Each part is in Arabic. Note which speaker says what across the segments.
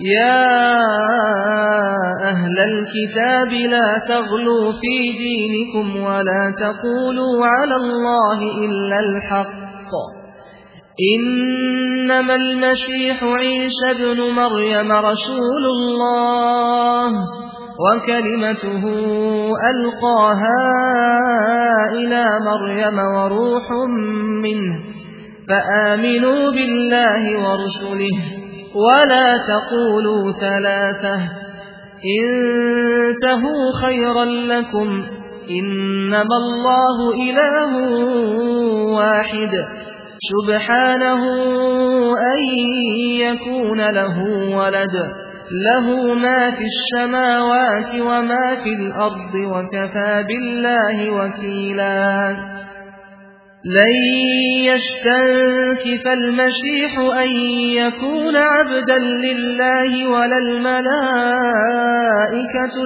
Speaker 1: يا أهل الكتاب لا تغلوا في دينكم ولا تقولوا على الله إلا الحق إنما المسيح عيسى ابن مريم رسول الله وكلمته ألقاها إلى مريم وروح منه فآمنوا بالله ورسله ولا تقولوا ثلاثة انتهوا خيرا لكم إنما الله إله واحد سبحانه أن يكون له ولد له ما في السماوات وما في الأرض وكفى بالله وكيلا لن يستنكف المسيح أن يكون عبدا لله ولا الملائكة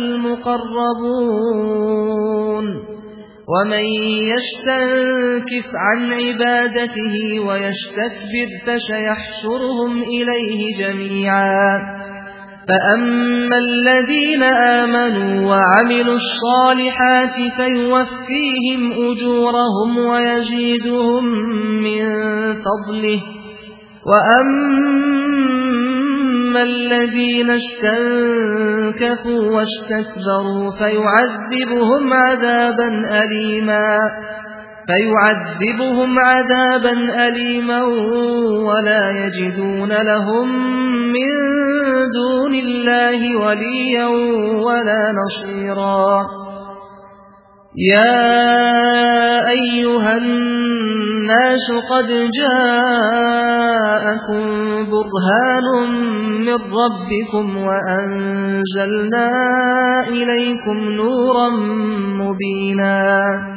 Speaker 1: المقربون ومن يستنكف عن عبادته ويستكبر فسيحشرهم إليه جميعا فأما الذين آمنوا وعملوا الصالحات فيوفيهم أجورهم ويزيدهم من فضله وأما الذين استنكفوا واستكبروا فيعذبهم عذابا أليما ولا يجدون لهم من دون الله وليا ولا نصيرا يا أيها الناس قد جاءكم برهان من ربكم وأنزلنا إليكم نورا مبينا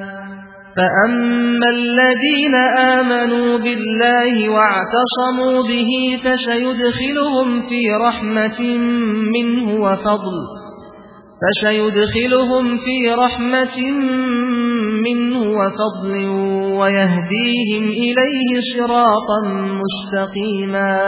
Speaker 1: فأما الذين آمنوا بالله واعتصموا به فسيدخلهم في رحمة منه وفضل ويهديهم إليه صراطا مستقيما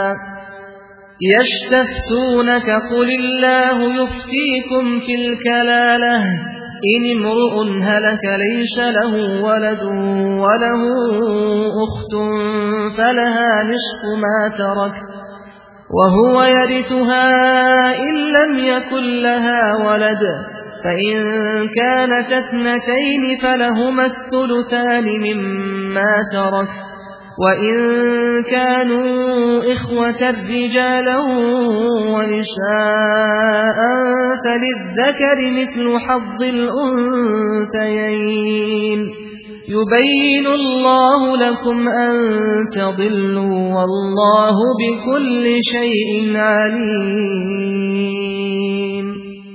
Speaker 1: يستفتونك قل الله يفتيكم في الكلالة إن امرؤ هلك ليس له ولد وله أخت فلها نصف ما ترك وهو يرثها إن لم يكن لها ولد فإن كانت اثنتين فلهما الثلثان مما ترك وإن كانوا إخوة رجالا ونساء فللذكر مثل حظ الأنثيين يبين الله لكم أن تضلوا والله بكل شيء عليم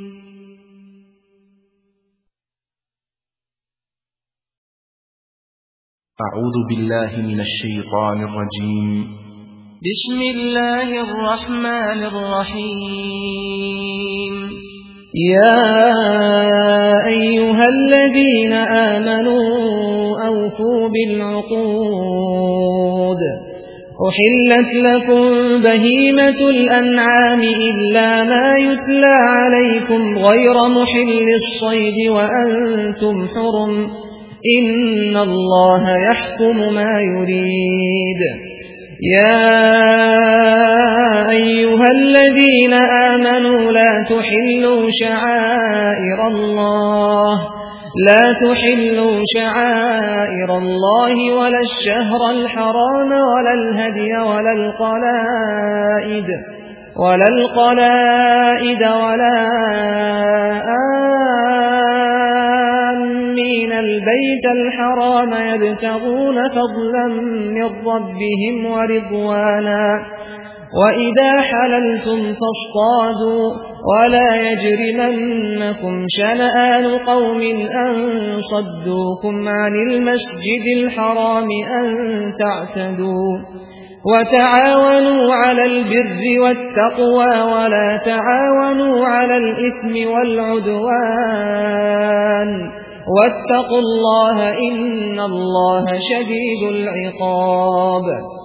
Speaker 2: أعوذ بالله من الشيطان الرجيم
Speaker 1: بسم الله الرحمن الرحيم يا أيها الذين آمنوا أوفوا بالعقود أحلت لكم بهيمة الأنعام إلا ما يتلى عليكم غير محل الصيد وأنتم حرم إن الله يحكم ما يريد يا أيها الذين آمنوا لا تحلوا شعائر الله ولا الشهر الحرام ولا الهدي ولا القلائد ولا آمين البيت الحرام يبتغون فضلا من ربهم ورضوانا وإذا حللتم فاصطادوا ولا يجرمنكم شنآن قوم أن صدوكم عن المسجد الحرام أن تعتدوا وتعاونوا على البر والتقوى ولا تعاونوا على الإثم والعدوان واتقوا الله إن الله شديد العقاب